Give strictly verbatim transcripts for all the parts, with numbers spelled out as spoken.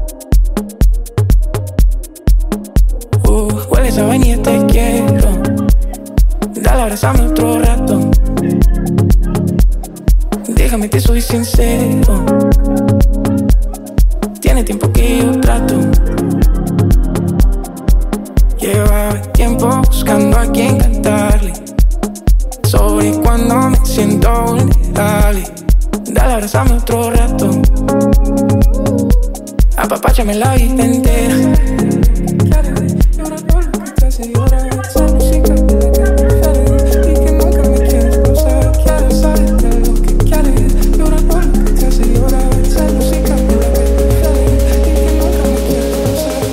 Uh, hueles a vainilla, te quiero. Dale, abrázame otro rato. Déjame que soy sincero. Tiene tiempo que yo trato. Llevaba tiempo buscando a quien cantarle sobre cuando me siento vulnerable. Dale, abrázame otro rato. Apapáchame la vida entera. Y ahora todo lo que te hace llorar. Esa música de la que prefieres y que nunca me quieres pasar. Quieres saber de lo que quieres. Y ahora todo lo que te hace llorar. Esa música de la que prefieres y que nunca me quieres pasar.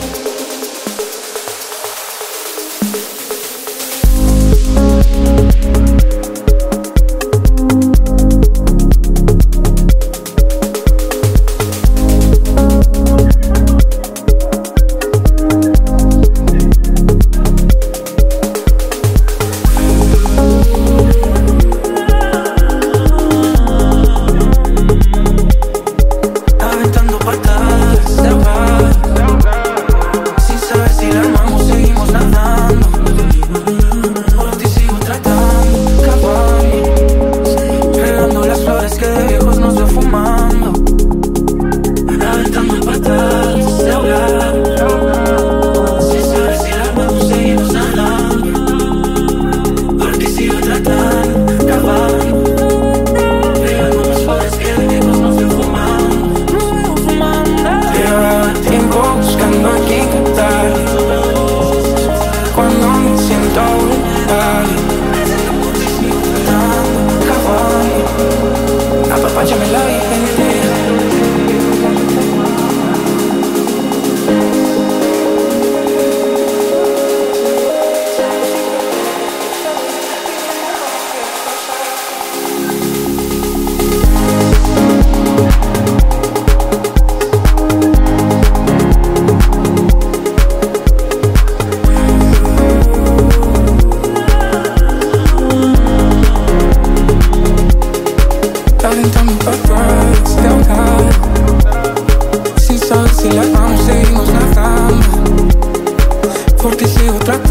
Si la vamos, seguimos nadando. Por ti sigo tratando.